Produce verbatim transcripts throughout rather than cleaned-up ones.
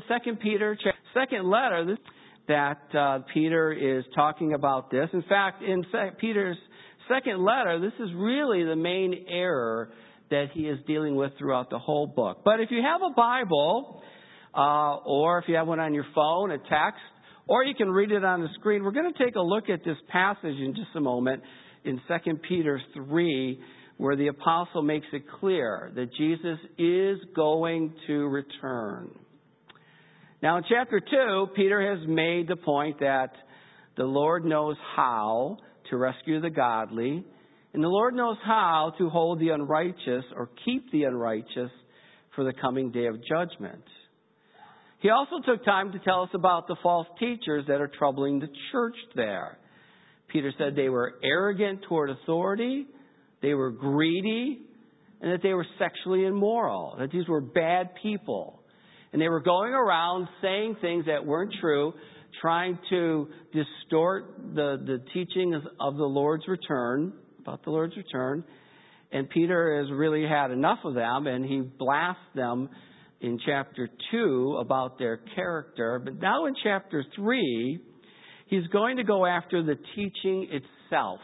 Second Peter, second letter, this, that uh, Peter is talking about this. In fact, in Peter's second letter, this is really the main error that he is dealing with throughout the whole book. But if you have a Bible, uh, or if you have one on your phone, a text, or you can read it on the screen, we're going to take a look at this passage in just a moment in Second Peter three, where the apostle makes it clear that Jesus is going to return. Now, in chapter two, Peter has made the point that the Lord knows how to rescue the godly, and the Lord knows how to hold the unrighteous or keep the unrighteous for the coming day of judgment. He also took time to tell us about the false teachers that are troubling the church there. Peter said they were arrogant toward authority, they were greedy, and that they were sexually immoral, that these were bad people. And they were going around saying things that weren't true, trying to distort the, the teachings of the Lord's return, about the Lord's return. And Peter has really had enough of them, and he blasts them in chapter two about their character. But now in chapter three, he's going to go after the teaching itself.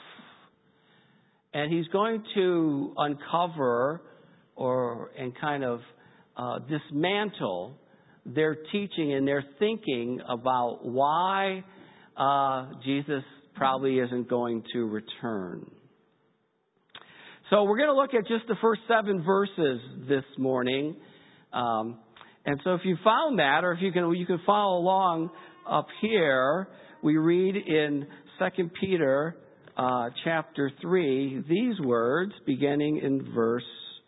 And he's going to uncover or and kind of uh, dismantle their teaching and their thinking about why uh, Jesus probably isn't going to return. So we're going to look at just the first seven verses this morning. Um, and so if you found that, or if you can, you can follow along up here. We read in Second Peter uh, chapter three these words, beginning in verse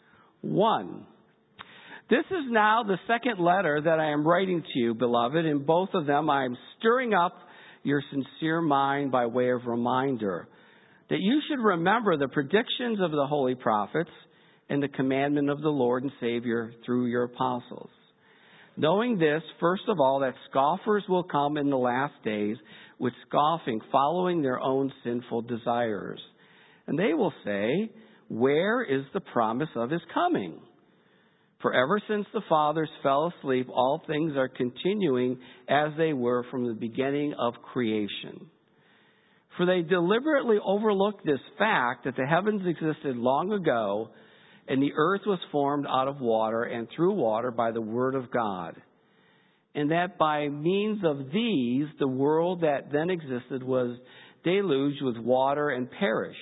one. This is now the second letter that I am writing to you, beloved. In both of them, I am stirring up your sincere mind by way of reminder, that you should remember the predictions of the holy prophets and the commandment of the Lord and Savior through your apostles. Knowing this, first of all, that scoffers will come in the last days with scoffing, following their own sinful desires. And they will say, where is the promise of his coming? For ever since the fathers fell asleep, all things are continuing as they were from the beginning of creation. For they deliberately overlooked this fact that the heavens existed long ago, and the earth was formed out of water and through water by the word of God. And that by means of these, the world that then existed was deluged with water and perished.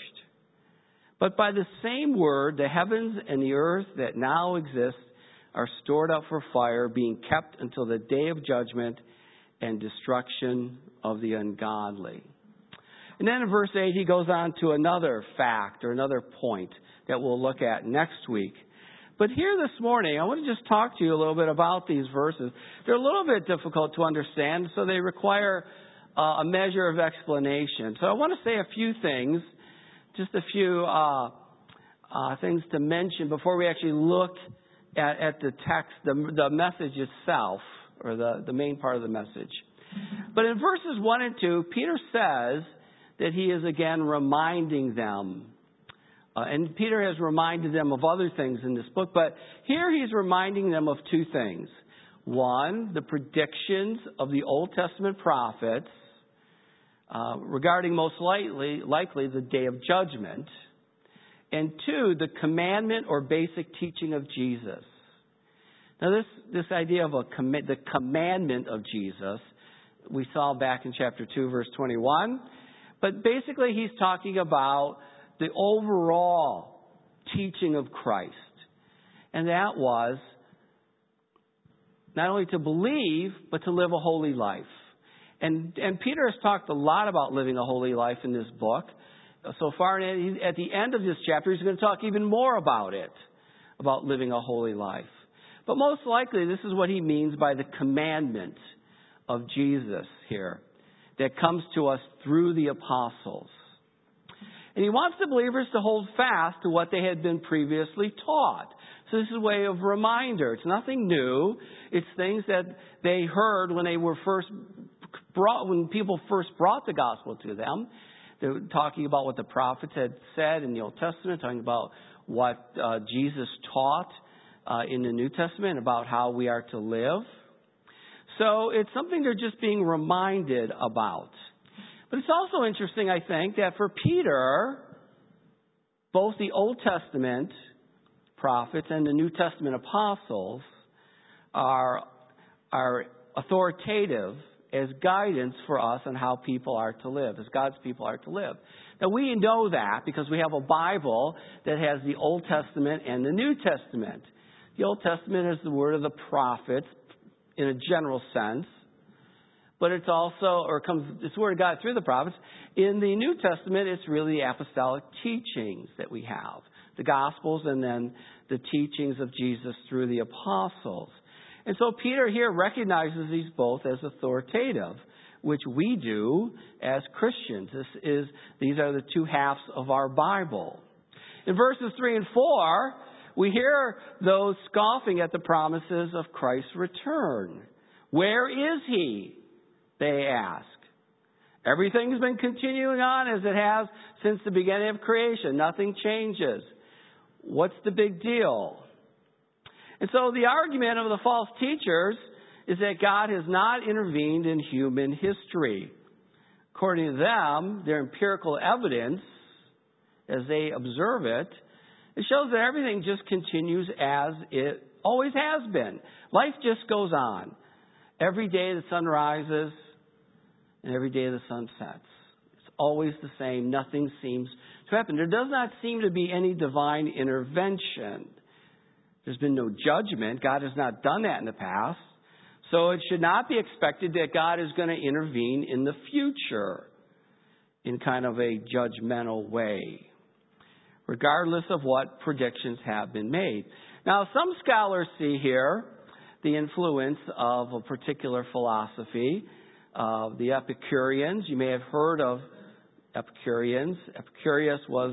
But by the same word, the heavens and the earth that now exist are stored up for fire, being kept until the day of judgment and destruction of the ungodly. And then in verse eight, he goes on to another fact or another point that we'll look at next week. But here this morning, I want to just talk to you a little bit about these verses. They're a little bit difficult to understand, so they require uh, a measure of explanation. So I want to say a few things, just a few uh, uh, things to mention before we actually look at, at the text, the, the message itself, or the, the main part of the message. But in verses one and two, Peter says that he is again reminding them. Uh, and Peter has reminded them of other things in this book, but here he's reminding them of two things. One, the predictions of the Old Testament prophets uh, regarding most likely, likely the day of judgment. And two, the commandment or basic teaching of Jesus. Now this, this idea of a com- the commandment of Jesus, we saw back in chapter two, verse twenty-one. But basically he's talking about the overall teaching of Christ. And that was not only to believe, but to live a holy life. And, and Peter has talked a lot about living a holy life in this book. So far, at the end of this chapter, he's going to talk even more about it, about living a holy life. But most likely, this is what he means by the commandment of Jesus here that comes to us through the apostles. And he wants the believers to hold fast to what they had been previously taught. So this is a way of reminder. It's nothing new. It's things that they heard when they were first brought, when people first brought the gospel to them. They were talking about what the prophets had said in the Old Testament, talking about what uh, Jesus taught uh, in the New Testament about how we are to live. So it's something they're just being reminded about. But it's also interesting, I think, that for Peter, both the Old Testament prophets and the New Testament apostles are, are authoritative as guidance for us on how people are to live, as God's people are to live. Now, we know that because we have a Bible that has the Old Testament and the New Testament. The Old Testament is the word of the prophets in a general sense, but it's also, or comes, it's the word of God through the prophets. In the New Testament, it's really the apostolic teachings that we have, the Gospels and then the teachings of Jesus through the apostles. And so Peter here recognizes these both as authoritative, which we do as Christians. This is, these are the two halves of our Bible. In verses three and four, we hear those scoffing at the promises of Christ's return. Where is he? They ask. Everything's been continuing on as it has since the beginning of creation. Nothing changes. What's the big deal? And so the argument of the false teachers is that God has not intervened in human history. According to them, their empirical evidence, as they observe it, it shows that everything just continues as it always has been. Life just goes on. Every day the sun rises and every day the sun sets. It's always the same. Nothing seems to happen. There does not seem to be any divine intervention. There's been no judgment. God has not done that in the past. So it should not be expected that God is going to intervene in the future in kind of a judgmental way, regardless of what predictions have been made. Now, some scholars see here the influence of a particular philosophy, uh, the Epicureans. You may have heard of Epicureans. Epicurus was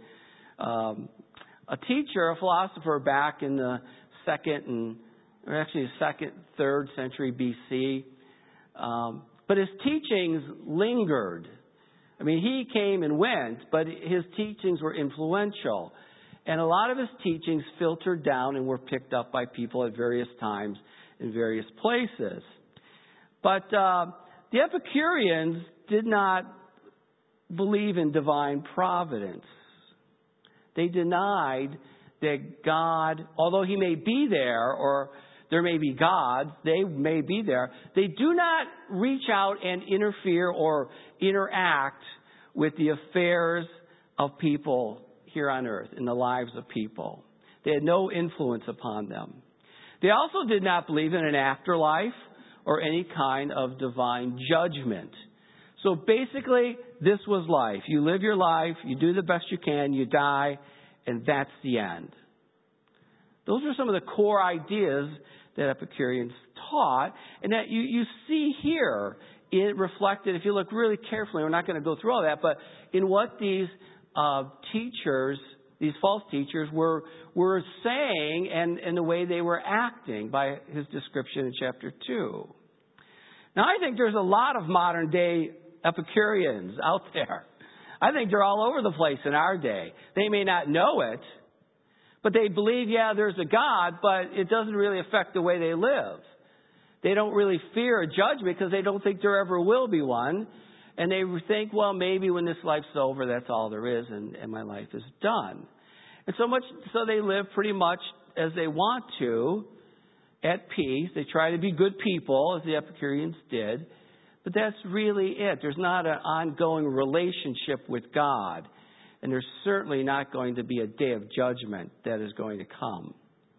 a um, a teacher, a philosopher back in the second and or actually the second, third century B C. Um, but his teachings lingered. I mean, he came and went, but his teachings were influential. And a lot of his teachings filtered down and were picked up by people at various times in various places. But uh, the Epicureans did not believe in divine providence. They denied that God, although he may be there, or there may be gods, they may be there, they do not reach out and interfere or interact with the affairs of people here on earth, in the lives of people. They had no influence upon them. They also did not believe in an afterlife or any kind of divine judgment. So basically, this was life. You live your life, you do the best you can, you die, and that's the end. Those are some of the core ideas that Epicureans taught, and that you, you see here it reflected, if you look really carefully, we're not going to go through all that, but in what these uh, teachers, these false teachers, were were saying and, and the way they were acting by his description in chapter two. Now, I think there's a lot of modern day Epicureans out there. I think they're all over the place in our day. They may not know it, but they believe, yeah, there's a God, but it doesn't really affect the way they live. They don't really fear a judgment because they don't think there ever will be one. And they think, well, maybe when this life's over, that's all there is, and, and my life is done. And so much, so they live pretty much as they want to, at peace. They try to be good people, as the Epicureans did. But that's really it. There's not an ongoing relationship with God. And there's certainly not going to be a day of judgment that is going to come.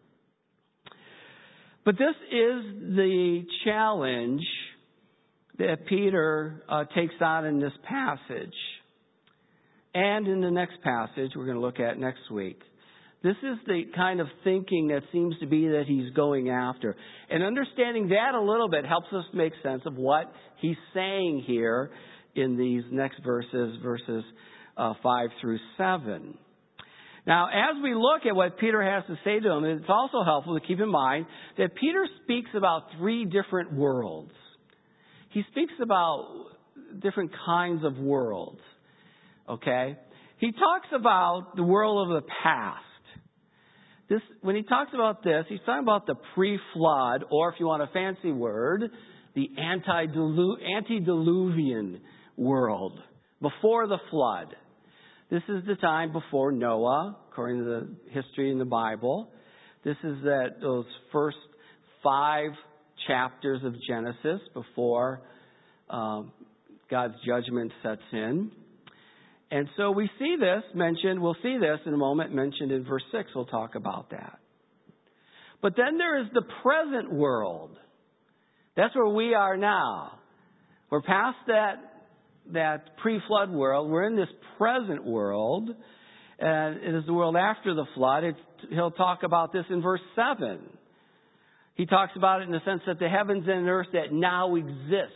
But this is the challenge that Peter uh, takes on in this passage. And in the next passage we're going to look at next week. This is the kind of thinking that seems to be that he's going after. And understanding that a little bit helps us make sense of what he's saying here in these next verses, verses uh, five through seven. Now, as we look at what Peter has to say to them, it's also helpful to keep in mind that Peter speaks about three different worlds. He speaks about different kinds of worlds. Okay? He talks about the world of the past. this, when he talks about this, he's talking about the pre-flood, or if you want a fancy word, the antedilu- antediluvian world, before the flood. This is the time before Noah, according to the history in the Bible. This is that those first five chapters of Genesis before um, God's judgment sets in. And so we see this mentioned, we'll see this in a moment, mentioned in verse six. We'll talk about that. But then there is the present world. That's where we are now. We're past that, that pre-flood world. We're in this present world. And it is the world after the flood. It's, he'll talk about this in verse seven. He talks about it in the sense that the heavens and earth that now exist.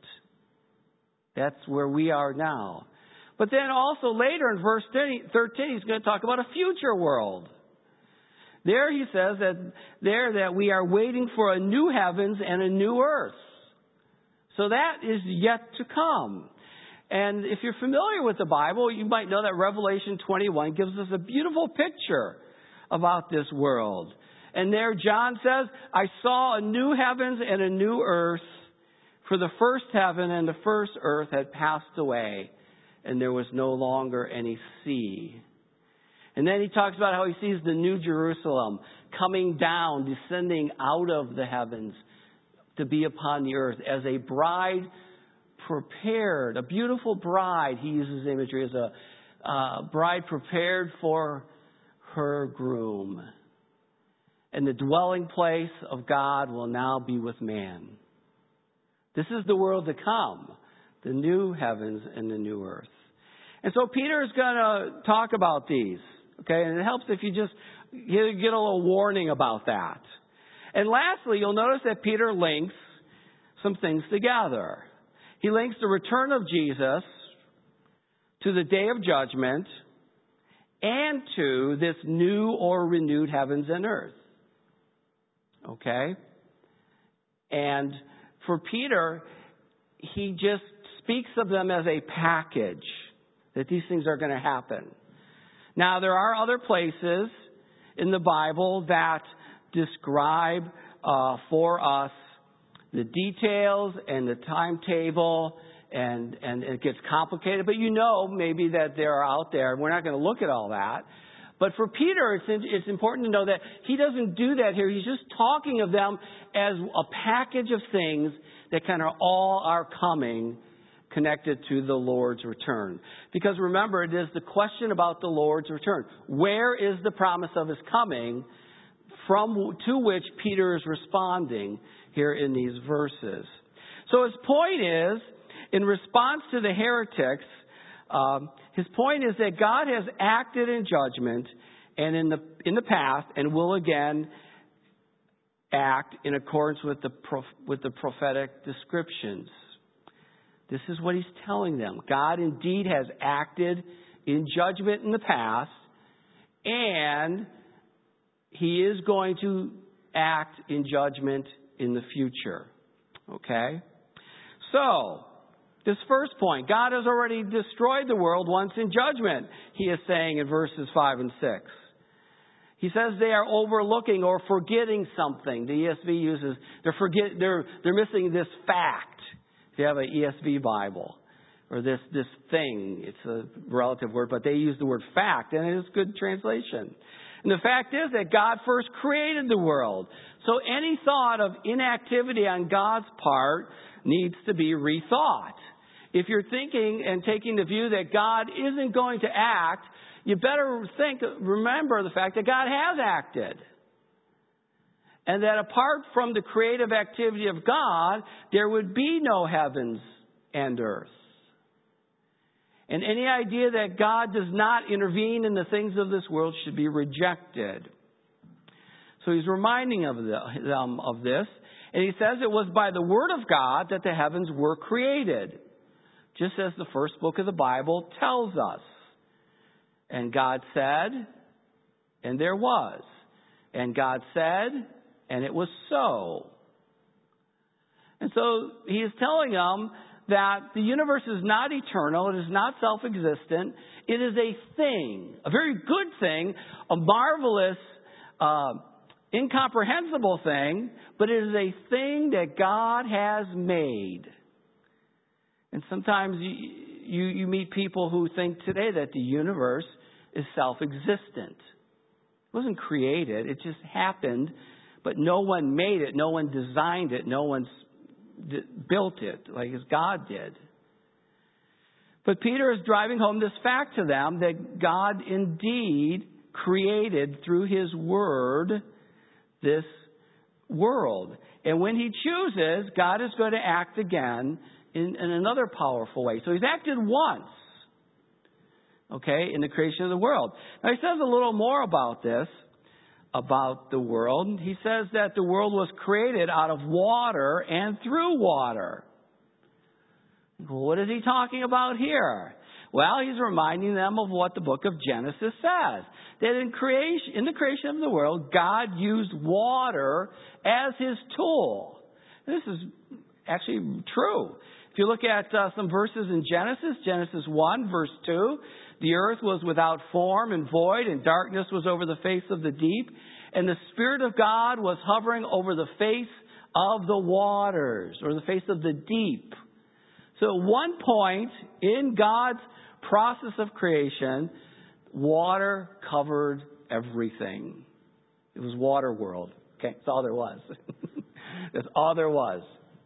That's where we are now. But then also later in verse thirteen, he's going to talk about a future world. There he says that there that we are waiting for a new heavens and a new earth. So that is yet to come. And if you're familiar with the Bible, you might know that Revelation twenty-one gives us a beautiful picture about this world. And there John says, I saw a new heavens and a new earth, for the first heaven and the first earth had passed away, and there was no longer any sea. And then he talks about how he sees the new Jerusalem coming down, descending out of the heavens to be upon the earth as a bride prepared, a beautiful bride. He uses imagery as a uh, bride prepared for her groom. And the dwelling place of God will now be with man. This is the world to come, the new heavens and the new earth. And so Peter is going to talk about these. Okay, and it helps if you just get a little warning about that. And lastly, you'll notice that Peter links some things together. He links the return of Jesus to the day of judgment and to this new or renewed heavens and earth. Okay? And for Peter, he just speaks of them as a package, that these things are going to happen. Now, there are other places in the Bible that describe uh, for us the details and the timetable, and, and it gets complicated. But you know maybe that they're out there. We're not going to look at all that. But for Peter, it's, it's important to know that he doesn't do that here. He's just talking of them as a package of things that kind of all are coming connected to the Lord's return. Because remember, it is the question about the Lord's return. Where is the promise of his coming, from to which Peter is responding here in these verses? So his point is, in response to the heretics, um, his point is that God has acted in judgment and in the in the past, and will again act in accordance with the prof, with the prophetic descriptions. This is what he's telling them. God indeed has acted in judgment in the past, and he is going to act in judgment in the future. Okay? So, this first point, God has already destroyed the world once in judgment, he is saying in verses five and six. He says they are overlooking or forgetting something. The E S V uses, they're, forget, they're, they're missing this fact. If you have an E S V Bible, or this, this thing, it's a relative word, but they use the word fact, and it is good translation. And the fact is that God first created the world. So any thought of inactivity on God's part needs to be rethought. If you're thinking and taking the view that God isn't going to act, you better think, remember the fact that God has acted. And that apart from the creative activity of God, there would be no heavens and earth. And any idea that God does not intervene in the things of this world should be rejected. So he's reminding of them of this. And he says it was by the word of God that the heavens were created. Just as the first book of the Bible tells us. And God said, and there was. And God said, and it was so. And so he is telling them that the universe is not eternal. It is not self-existent. It is a thing, a very good thing, a marvelous uh, incomprehensible thing, but it is a thing that God has made. And sometimes you, you, you meet people who think today that the universe is self-existent. It wasn't created. It just happened, but no one made it. No one designed it. No one d- built it like as God did. But Peter is driving home this fact to them that God indeed created through His Word this world. And when He chooses, God is going to act again in, in another powerful way. So He's acted once, okay, in the creation of the world. Now He says a little more about this, about the world. He says that the world was created out of water and through water. Well, what is He talking about here? Well, He's reminding them of what the book of Genesis says. That in creation, in the creation of the world, God used water as His tool. This is actually true. If you look at uh, some verses in Genesis, Genesis one, verse two, the earth was without form and void, and darkness was over the face of the deep, and the Spirit of God was hovering over the face of the waters, or the face of the deep. So at one point in God's process of creation, water covered everything. It was water world. Okay, that's all there was. That's all there was.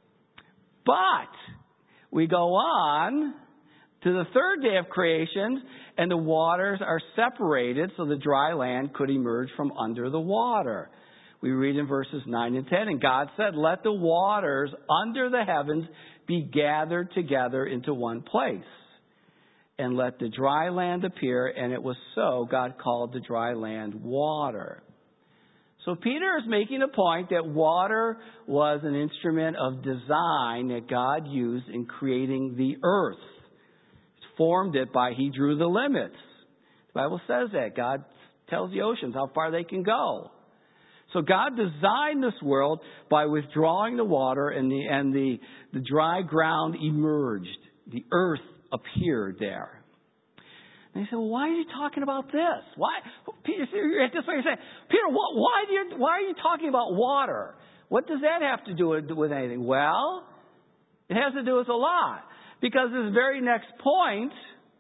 But we go on to the third day of creation, and the waters are separated so the dry land could emerge from under the water. We read in verses nine and ten, and God said, "Let the waters under the heavens be gathered together into one place, and let the dry land appear." And it was so. God called the dry land water. So Peter is making a point that water was an instrument of design that God used in creating the earth. He formed it by, He drew the limits. The Bible says that. God tells the oceans how far they can go. So God designed this world by withdrawing the water, and the and the, the dry ground emerged. The earth appeared there. And he said, "Well, why are you talking about this? Why, Peter? At this point, you're saying, Peter, what, why do you why are you talking about water? What does that have to do with, with anything?" Well, it has to do with a lot, because this very next point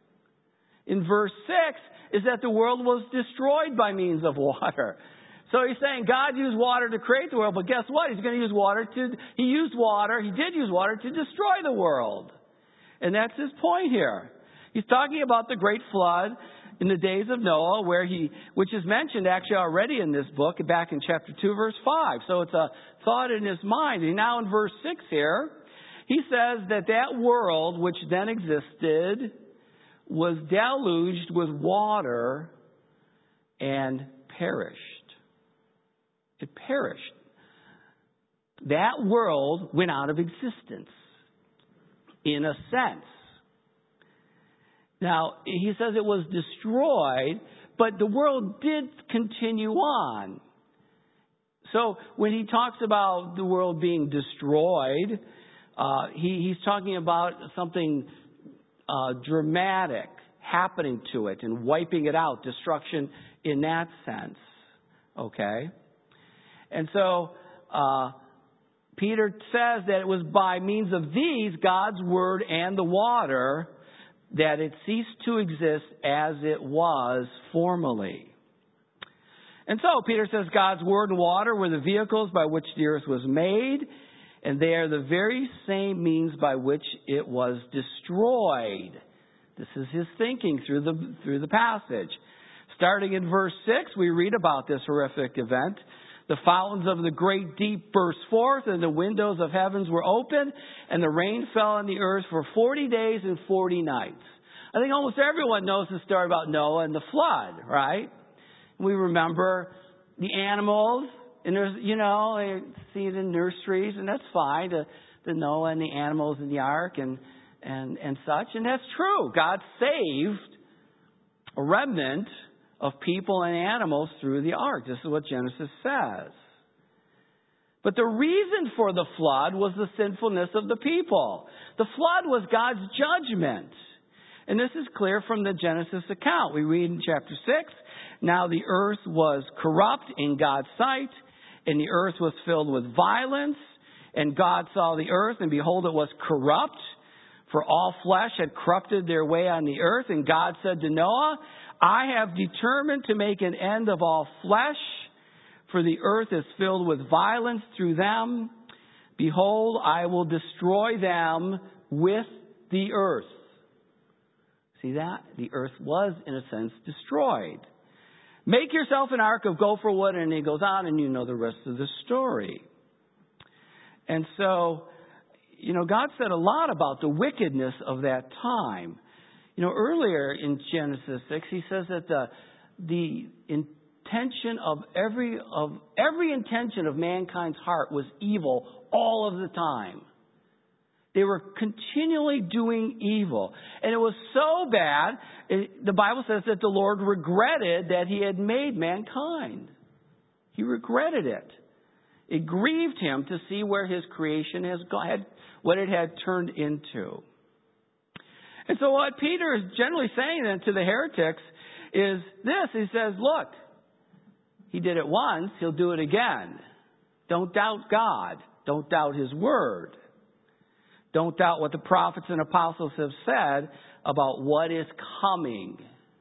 in verse six is that the world was destroyed by means of water. So he's saying God used water to create the world, but guess what? He's going to use water to, he used water, he did use water to destroy the world. And that's his point here. He's talking about the great flood in the days of Noah, where he, which is mentioned actually already in this book, back in chapter two, verse five. So it's a thought in his mind. And now in verse six here, he says that that world which then existed was deluged with water and perished. It perished. That world went out of existence, in a sense. Now, he says it was destroyed, but the world did continue on. So when he talks about the world being destroyed, uh, he, he's talking about something uh, dramatic happening to it and wiping it out, destruction in that sense. Okay? And so uh, Peter says that it was by means of these, God's Word and the water, that it ceased to exist as it was formerly. And so Peter says God's Word and water were the vehicles by which the earth was made, and they are the very same means by which it was destroyed. This is his thinking through the through the passage. Starting in verse six, we read about this horrific event. The fountains of the great deep burst forth, and the windows of heavens were opened, and the rain fell on the earth for forty days and forty nights. I think almost everyone knows the story about Noah and the flood, right? We remember the animals, and there's, you know, they see it in nurseries, and that's fine, the, the Noah and the animals in the ark and, and, and such. And that's true. God saved a remnant of people and animals through the ark. This is what Genesis says. But the reason for the flood was the sinfulness of the people. The flood was God's judgment. And this is clear from the Genesis account. We read in chapter six, Now the earth was corrupt in God's sight, and the earth was filled with violence. And God saw the earth, and behold, it was corrupt, for all flesh had corrupted their way on the earth. And God said to Noah, I have determined to make an end of all flesh, for the earth is filled with violence through them. Behold, I will destroy them with the earth. See that? The earth was, in a sense, destroyed. Make yourself an ark of gopher wood, and he goes on, and you know the rest of the story. And so, you know, God said a lot about the wickedness of that time. You know, earlier in Genesis six, he says that the the intention of every of every intention of mankind's heart was evil all of the time. They were continually doing evil. And it was so bad, it, the Bible says that the Lord regretted that he had made mankind. He regretted it. It grieved him to see where his creation has gone, what it had turned into. And so what Peter is generally saying then to the heretics is this. He says, look, he did it once, he'll do it again. Don't doubt God. Don't doubt his word. Don't doubt what the prophets and apostles have said about what is coming.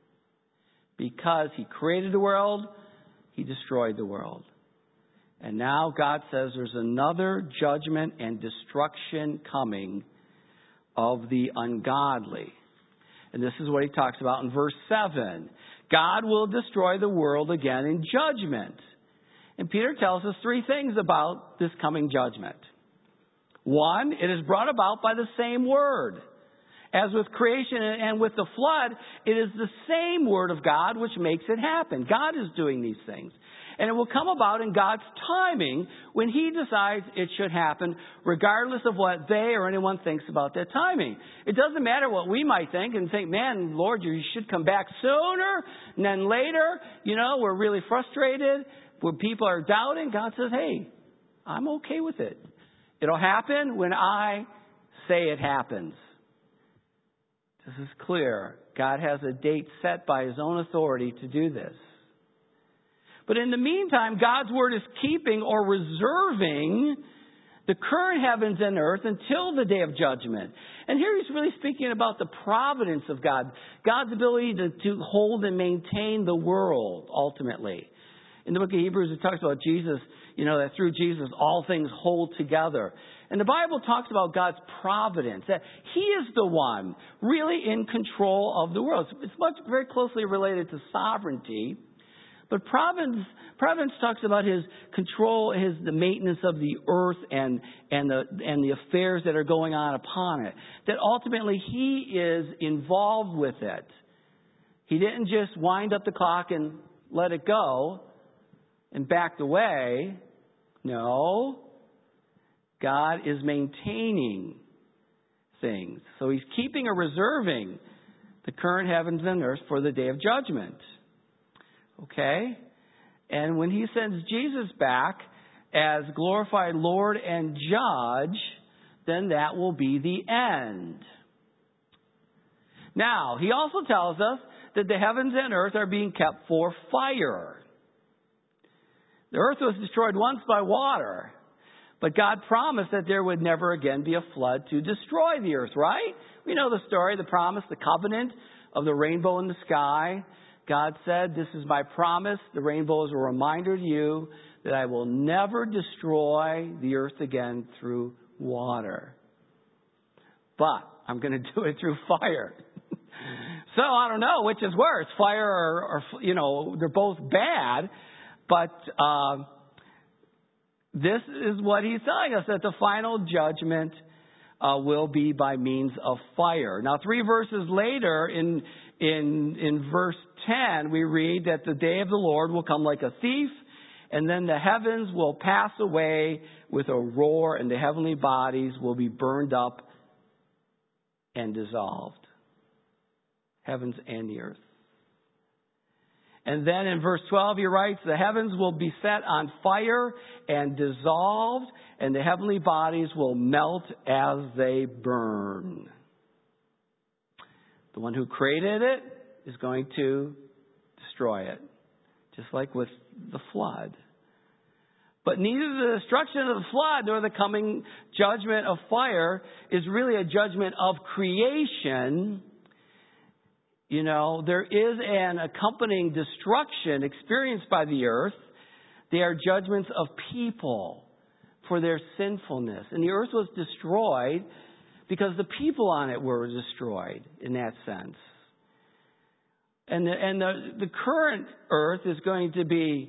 Because he created the world, he destroyed the world. And now God says there's another judgment and destruction coming of the ungodly. And this is what he talks about in verse seven. God will destroy the world again in judgment. And Peter tells us three things about this coming judgment. One, it is brought about by the same word. As with creation and with the flood, it is the same word of God which makes it happen. God is doing these things. And it will come about in God's timing when he decides it should happen, regardless of what they or anyone thinks about that timing. It doesn't matter what we might think and think, man, Lord, you should come back sooner. And then later, you know, we're really frustrated. When people are doubting, God says, hey, I'm okay with it. It'll happen when I say it happens. This is clear. God has a date set by his own authority to do this. But in the meantime, God's word is keeping or reserving the current heavens and earth until the day of judgment. And here he's really speaking about the providence of God, God's ability to, to hold and maintain the world ultimately. In the book of Hebrews, it talks about Jesus, you know, that through Jesus all things hold together. And the Bible talks about God's providence, that he is the one really in control of the world. It's much very closely related to sovereignty. But providence, providence talks about his control, his the maintenance of the earth and and the and the affairs that are going on upon it. That ultimately he is involved with it. He didn't just wind up the clock and let it go and backed away. No, God is maintaining things. So he's keeping or reserving the current heavens and earth for the day of judgment. Okay? And when he sends Jesus back as glorified Lord and Judge, then that will be the end. Now, he also tells us that the heavens and earth are being kept for fire. The earth was destroyed once by water, but God promised that there would never again be a flood to destroy the earth, right? We know the story, the promise, the covenant of the rainbow in the sky. God said, this is my promise. The rainbow is a reminder to you that I will never destroy the earth again through water. But I'm going to do it through fire. So I don't know which is worse, fire or, or you know, they're both bad. But uh, this is what he's telling us, that the final judgment uh, will be by means of fire. Now, three verses later in In in verse ten, we read that the day of the Lord will come like a thief, and then the heavens will pass away with a roar, and the heavenly bodies will be burned up and dissolved. Heavens and the earth. And then in verse twelve, he writes, the heavens will be set on fire and dissolved, and the heavenly bodies will melt as they burn. The one who created it is going to destroy it. just like with the flood. But neither the destruction of the flood nor the coming judgment of fire is really a judgment of creation. You know, there is an accompanying destruction experienced by the earth. They are judgments of people for their sinfulness. And the earth was destroyed because the people on it were destroyed in that sense. And the, and the, the current earth is going to be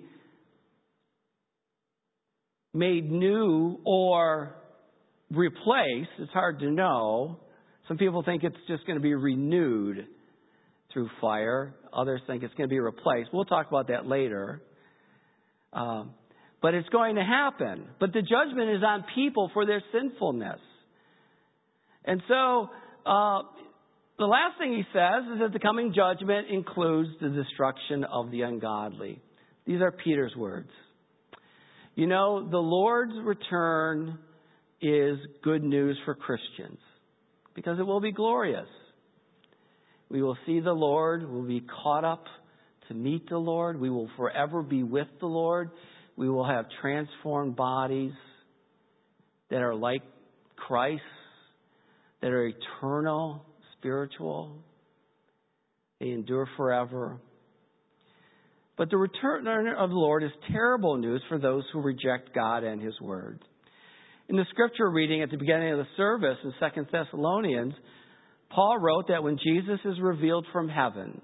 made new or replaced. It's hard to know. Some people think it's just going to be renewed through fire. Others think it's going to be replaced. We'll talk about that later. Um, but it's going to happen. But the judgment is on people for their sinfulness. And so uh, the last thing he says is that the coming judgment includes the destruction of the ungodly. These are Peter's words. You know, the Lord's return is good news for Christians because it will be glorious. We will see the Lord. We'll be caught up to meet the Lord. We will forever be with the Lord. We will have transformed bodies that are like Christ, that are eternal, spiritual. They endure forever. But the return of the Lord is terrible news for those who reject God and His Word. In the scripture reading at the beginning of the service in Second Thessalonians, Paul wrote that when Jesus is revealed from heaven,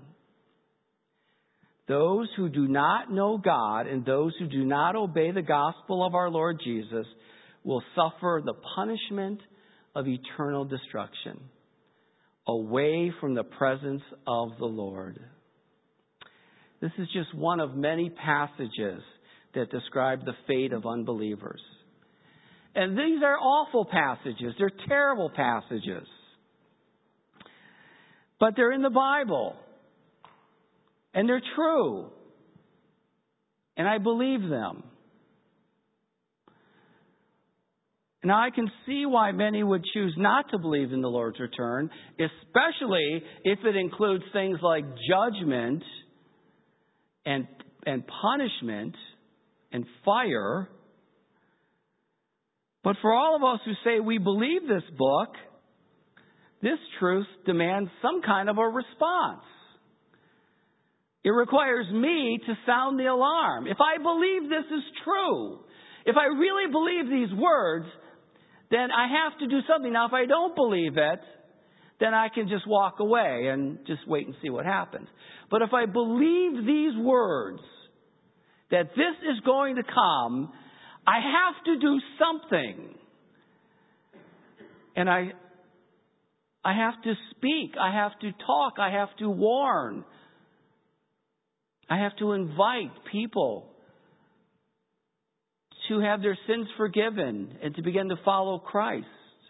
those who do not know God and those who do not obey the gospel of our Lord Jesus will suffer the punishment of eternal destruction away from the presence of the Lord. This is just one of many passages that describe the fate of unbelievers. And these are awful passages. They're terrible passages. But they're in the Bible. And they're true. And I believe them. Now, I can see why many would choose not to believe in the Lord's return, especially if it includes things like judgment and, and punishment and fire. But for all of us who say we believe this book, this truth demands some kind of a response. It requires me to sound the alarm. If I believe this is true, if I really believe these words, then I have to do something. Now, if I don't believe it, then I can just walk away and just wait and see what happens. But if I believe these words, that this is going to come, I have to do something. And I, I have to speak. I have to talk. I have to warn. I have to invite people to have their sins forgiven and to begin to follow Christ.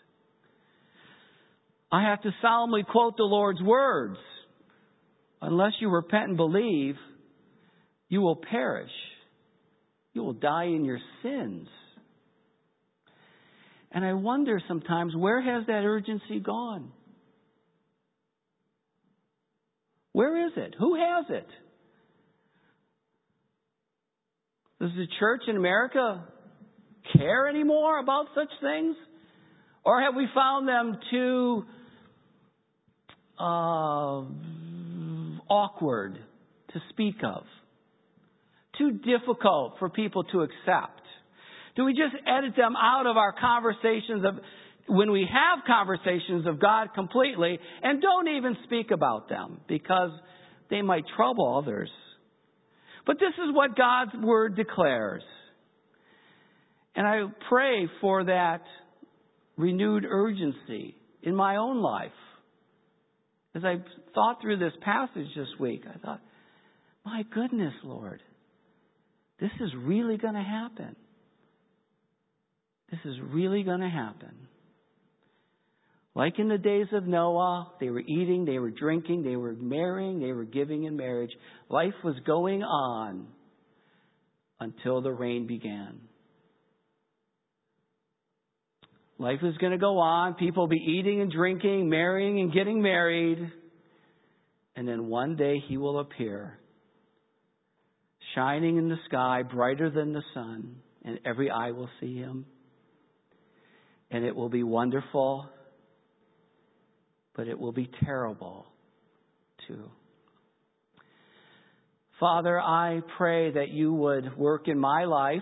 I have to solemnly quote the Lord's words. Unless you repent and believe, you will perish. You will die in your sins. And I wonder sometimes, where has that urgency gone? Where is it? Who has it? Does the church in America care anymore about such things? Or have we found them too uh, awkward to speak of? Too difficult for people to accept? Do we just edit them out of our conversations of, when we have conversations of God completely, and don't even speak about them because they might trouble others? But this is what God's Word declares. And I pray for that renewed urgency in my own life. As I thought through this passage this week, I thought, my goodness, Lord, this is really going to happen. This is really going to happen. Like in the days of Noah, they were eating, they were drinking, they were marrying, they were giving in marriage. Life was going on until the rain began. Life is going to go on. People will be eating and drinking, marrying and getting married. And then one day He will appear, shining in the sky, brighter than the sun, and every eye will see him. And it will be wonderful, but it will be terrible too. Father, I pray that you would work in my life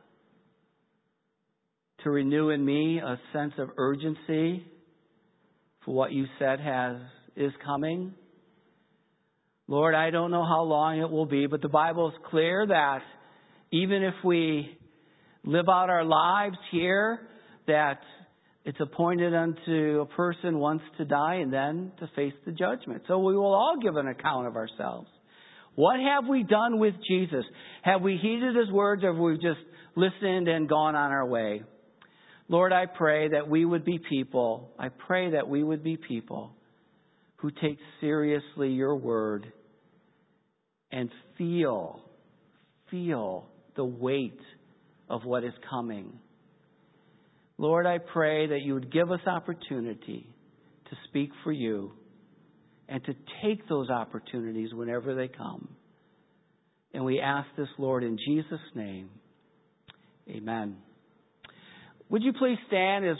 to renew in me a sense of urgency for what you said has is coming. Lord, I don't know how long it will be, but the Bible is clear that even if we live out our lives here, that it's appointed unto a person once to die and then to face the judgment. So we will all give an account of ourselves. What have we done with Jesus? Have we heeded his words, or have we just listened and gone on our way? Lord, I pray that we would be people. I pray that we would be people who take seriously your word and feel, feel the weight of what is coming. Lord, I pray that you would give us opportunity to speak for you and to take those opportunities whenever they come. And we ask this, Lord, in Jesus' name. Amen. Would you please stand as